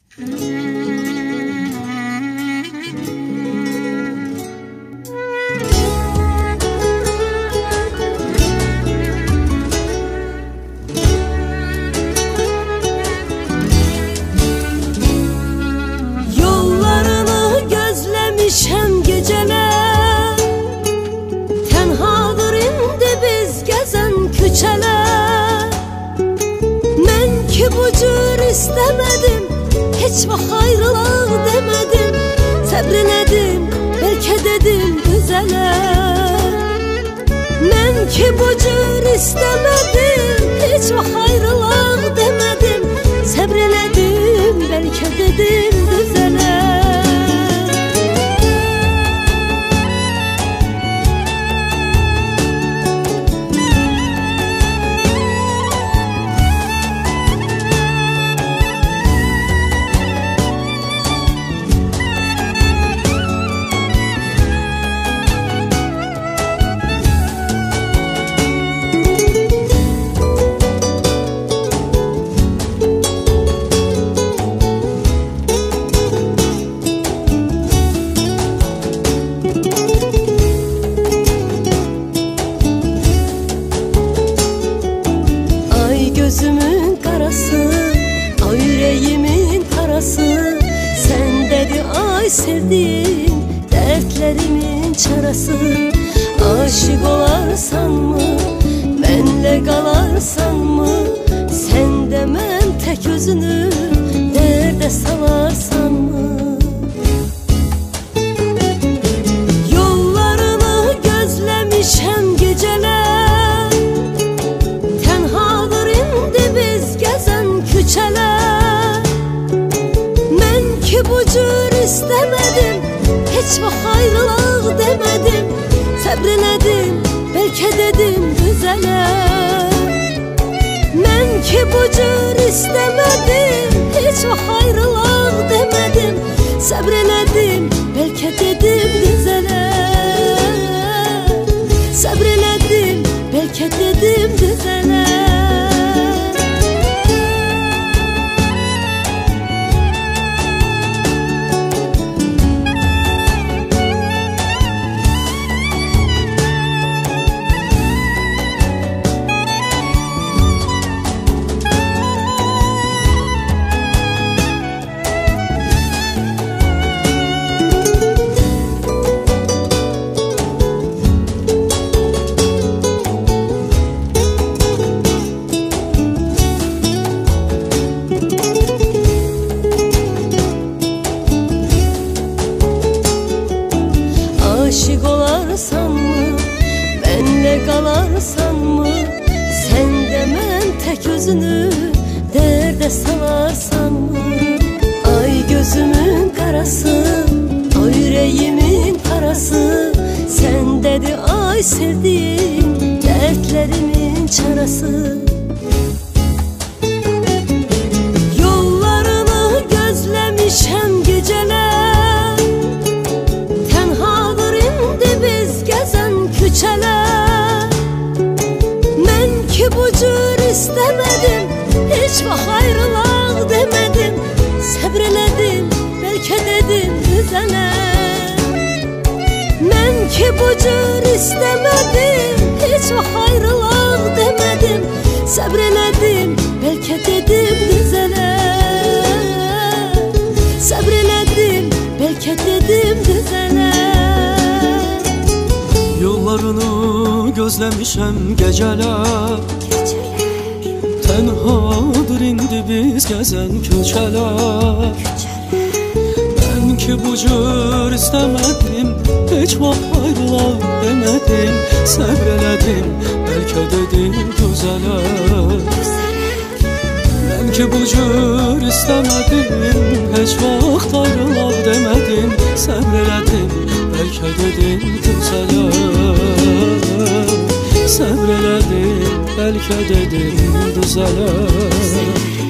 Yollarını gözlemişem geceler, tenhadır indi biz gezen küçeler. Men ki bu cür istemedim, hiç vaxt ayrılaq demedim. Səbrinədim, belki dedim düzeler. Men ki bu cür istemedim, hiç vaxt ayrılaq demedim. Səbrinədim, belki dedim düzeler. Gözümün karası, ay yüreğimin parası. Sen dedi ay sevdiğim, dertlerimin çarası. Aşık olarsan mı, benle kalarsan mı? Sen de mən tek özünü derde salarsan mı? Yollarını gözlemişem geceler, küçeler. Men ki bu cür istemedim, hiç vaxt ayrılaq demedim. Səbrinədim, belki dedim düzeler. Men ki bu cür istemedim, hiç vaxt ayrılaq demedim. Səbrinədim, belki dedim düzeler. Səbrinədim, belki dedim düzeler. Aşık olarsan mı, benle kalarsan mı? Sen de mən tek özünü derde salarsan mı? Ay gözümün karası, ay yüreğimin parası. Sen dedi ay sevdiğim, dertlerimin çarası. Yollarını gözlemişem geceler, küçeler. Men ki bu cür istemedim, hiç vaxt ayrılaq demedim. Səbrinədim, belki dedim düzeler. Men ki bu cür istemedim, hiç vaxt ayrılaq demedim. Səbrinədim, belki dedim düzeler. Səbrinədim, belki dedim düzeler. Yollarını gözlemişem geceler, tenhadır indi biz gezen küçeler. Ben ki bu cür istemedim, hiç vaxt ayrılaq demedim. Səbirlədim, belki dedim düzeler. Ben ki bu cür istemedim, hiç vaxt ayrılaq demedim. Səbirlədim, belki dedim düzeler. Səbirlədim, belki dedim düzeler.